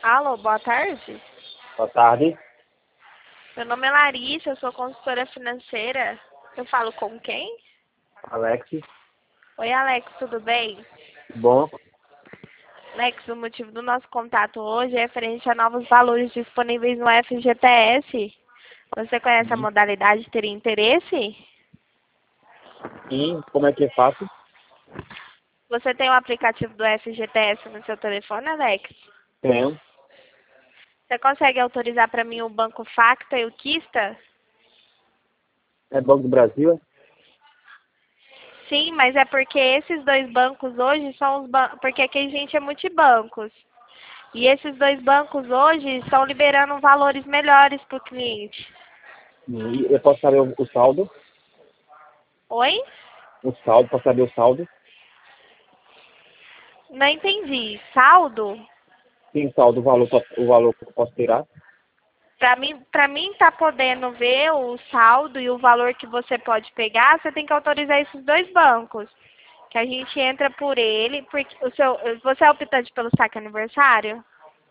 Alô, boa tarde. Boa tarde, Meu nome é Larissa, eu sou consultora financeira. Eu falo com quem? Alex. Oi, Alex, tudo bem? Bom, Alex, o motivo do nosso contato hoje é referente a novos valores disponíveis no FGTS. Você conhece a sim. modalidade, teria interesse? E como é que é fácil? Você tem o aplicativo do FGTS no seu telefone, Alex? Tenho. Você consegue autorizar para mim o Banco Facta e o Quista? É Banco do Brasil? Sim, mas é porque esses dois bancos hoje são os bancos, porque aqui a gente é multibancos. E esses dois bancos hoje estão liberando valores melhores para o cliente. E eu posso saber o saldo? Oi? Posso saber o saldo? Não entendi. Saldo? Sim, o saldo, o valor que eu posso tirar? Para mim tá podendo ver o saldo e o valor que você pode pegar, você tem que autorizar esses dois bancos. Que a gente entra por ele, porque você é optante pelo saque aniversário?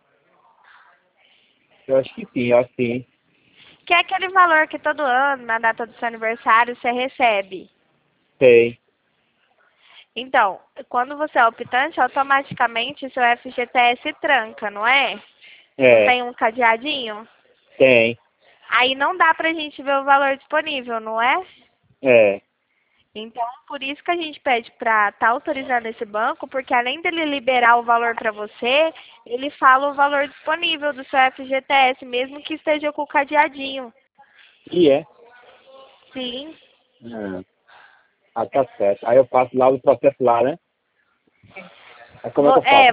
Eu acho que sim, eu acho que sim. Que é aquele valor que todo ano, na data do seu aniversário, você recebe. Sei. Então, quando você é optante, automaticamente seu FGTS tranca, não é? Não É, tem um cadeadinho? tem. Aí não dá pra gente ver o valor disponível, não é? É. Então, por isso que a gente pede para estar autorizando esse banco, porque além dele liberar o valor para você, ele fala o valor disponível do seu FGTS, mesmo que esteja com o cadeadinho. E é. Sim. Ah, tá certo. Aí eu faço lá o processo lá, né? Aí como é que Vo- eu É, faço?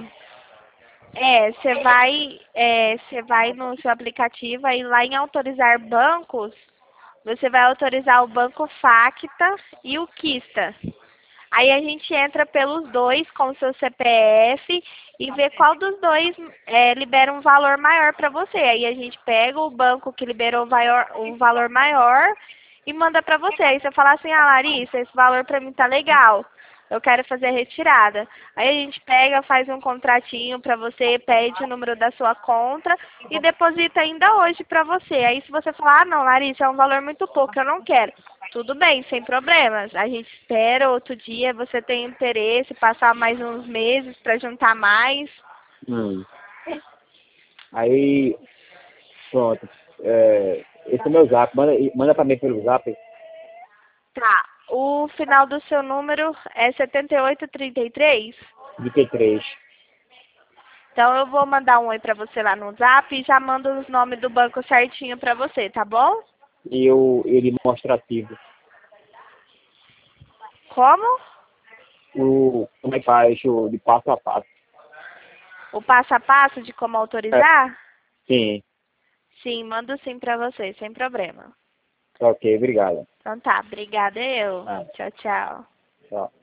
você vai no seu aplicativo, aí lá em autorizar bancos, você vai autorizar o Banco Facta e o Quista. Aí a gente entra pelos dois com o seu CPF e vê qual dos dois libera um valor maior para você. Aí a gente pega o banco que liberou o valor maior e manda para você. Aí você fala assim, ah, Larissa, esse valor para mim tá legal. Eu quero fazer a retirada. Aí a gente pega, faz um contratinho para você, pede o número da sua conta e deposita ainda hoje para você. Aí se você falar, ah, não, Larissa, é um valor muito pouco, eu não quero. Tudo bem, sem problemas. A gente espera outro dia, você tem interesse, passar mais uns meses para juntar mais. Hum. Aí, pronto. Esse é o meu zap. Manda pra mim pelo zap. Tá. O final do seu número é 7833. 23. Então eu vou mandar um oi para você lá no Zap e já mando os nomes do banco certinho para você, tá bom? E ele demonstrativo. Como? Como é que faz de passo a passo. O passo a passo de como É, autorizar? sim. Sim, mando sim para você, sem problema. Ok, obrigado. Então tá, obrigada eu. Ah, Tchau, tchau. tchau.